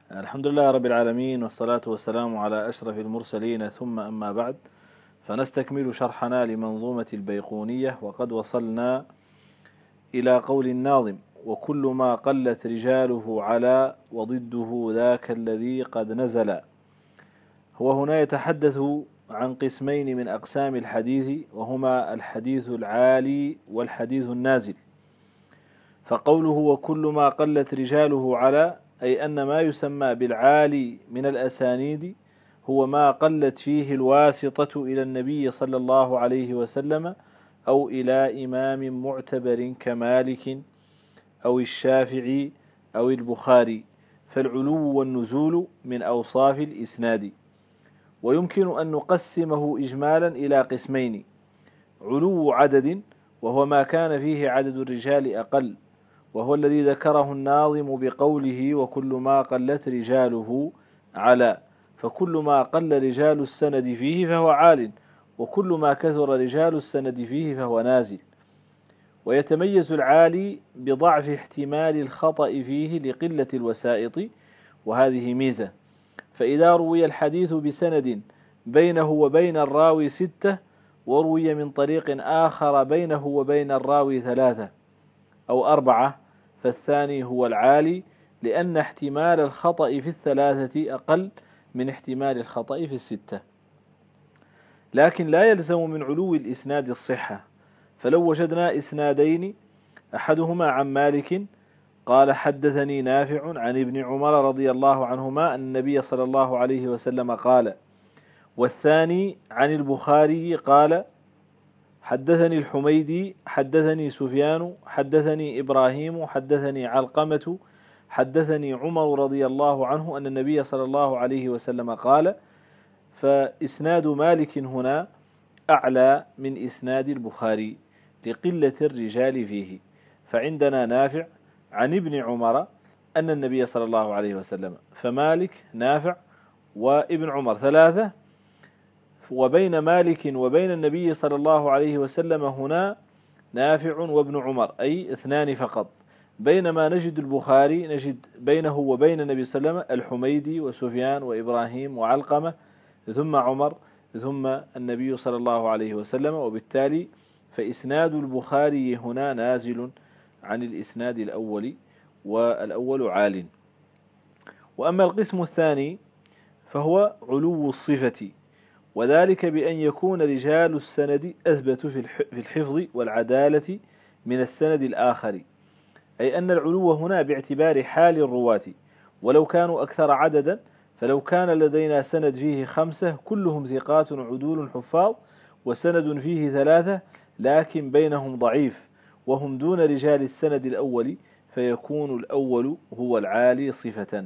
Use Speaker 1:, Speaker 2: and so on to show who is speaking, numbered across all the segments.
Speaker 1: الحمد لله رب العالمين، والصلاة والسلام على أشرف المرسلين، ثم أما بعد، فنستكمل شرحنا لمنظومة البيقونية، وقد وصلنا إلى قول الناظم: وكل ما قلت رجاله على وضده ذاك الذي قد نزل. هو هنا يتحدث عن قسمين من أقسام الحديث، وهما الحديث العالي والحديث النازل. فقوله وكل ما قلت رجاله على، أي أن ما يسمى بالعالي من الأسانيد هو ما قلت فيه الواسطة إلى النبي صلى الله عليه وسلم أو إلى إمام معتبر كمالك أو الشافعي أو البخاري، فالعلو والنزول من أوصاف الإسناد. ويمكن أن نقسمه إجمالا إلى قسمين: علو عدد، وهو ما كان فيه عدد الرجال أقل، وهو الذي ذكره الناظم بقوله وكل ما قلت رجاله على، فكل ما قل رجال السند فيه فهو عال، وكل ما كثر رجال السند فيه فهو نازل. ويتميز العالي بضعف احتمال الخطأ فيه لقلة الوسائط، وهذه ميزة. فإذا روي الحديث بسند بينه وبين الراوي 6، وروي من طريق آخر بينه وبين الراوي 3 أو 4، فالثاني هو العالي، لأن احتمال الخطأ في 3 أقل من احتمال الخطأ في 6. لكن لا يلزم من علو الإسناد الصحة، فلو وجدنا إسنادين أحدهما عن مالك قال حدثني نافع عن ابن عمر رضي الله عنهما أن النبي صلى الله عليه وسلم قال، والثاني عن البخاري قال حدثني الحميدي حدثني سفيان حدثني إبراهيم حدثني علقمة حدثني عمر رضي الله عنه أن النبي صلى الله عليه وسلم قال، فإسناد مالك هنا أعلى من إسناد البخاري لقلة الرجال فيه. فعندنا نافع عن ابن عمر أن النبي صلى الله عليه وسلم، فمالك نافع وابن عمر 3، وبين مالك وبين النبي صلى الله عليه وسلم هنا نافع وابن عمر، أي 2 فقط. بينما نجد البخاري نجد بينه وبين النبي صلى الله عليه وسلم الحميدي وسفيان وإبراهيم وعلقمة، ثم عمر، ثم النبي صلى الله عليه وسلم. وبالتالي فإسناد البخاري هنا نازل عن الإسناد الأول، والأول عال. وأما القسم الثاني فهو علو الصفة، وذلك بأن يكون رجال السند أثبت في الحفظ والعدالة من السند الآخر، أي أن العلو هنا باعتبار حال الرواة، ولو كانوا أكثر عددا، فلو كان لدينا سند فيه 5 كلهم ثقات عدول حفاظ، وسند فيه 3 لكن بينهم ضعيف وهم دون رجال السند الأول، فيكون الأول هو العالي صفة.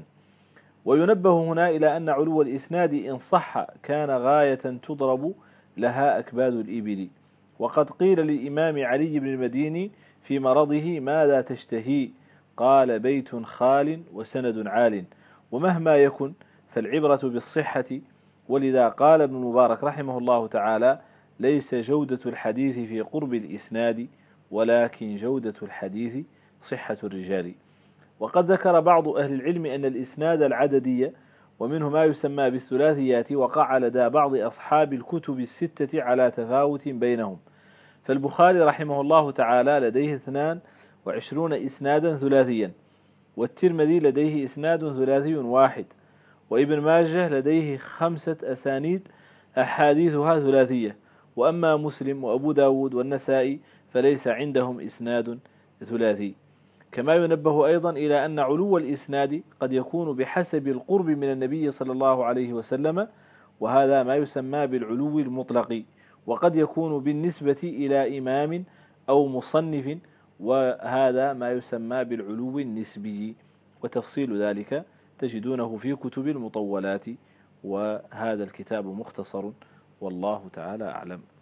Speaker 1: وينبه هنا إلى أن علو الإسناد إن صح كان غاية تضرب لها أكباد الإبل. وقد قيل للإمام علي بن المديني في مرضه ماذا تشتهي؟ قال بيت خال وسند عال. ومهما يكن فالعبرة بالصحة، ولذا قال ابن المبارك رحمه الله تعالى ليس جودة الحديث في قرب الإسناد، ولكن جودة الحديث صحة الرجال. وقد ذكر بعض أهل العلم أن الإسناد العددي، ومنه ما يسمى بالثلاثيات، وقع لدى بعض أصحاب الكتب ال6 على تفاوت بينهم. فالبخاري رحمه الله تعالى لديه 22 إسنادا ثلاثيا، والترمذي لديه إسناد ثلاثي واحد، وابن ماجه لديه 5 أسانيد أحاديثها ثلاثية. وأما مسلم وأبو داود والنسائي فليس عندهم إسناد ثلاثي. كما ينبه أيضا إلى أن علو الإسناد قد يكون بحسب القرب من النبي صلى الله عليه وسلم، وهذا ما يسمى بالعلو المطلق، وقد يكون بالنسبة إلى إمام أو مصنف، وهذا ما يسمى بالعلو النسبي، وتفصيل ذلك تجدونه في كتب المطولات، وهذا الكتاب مختصر، والله تعالى أعلم.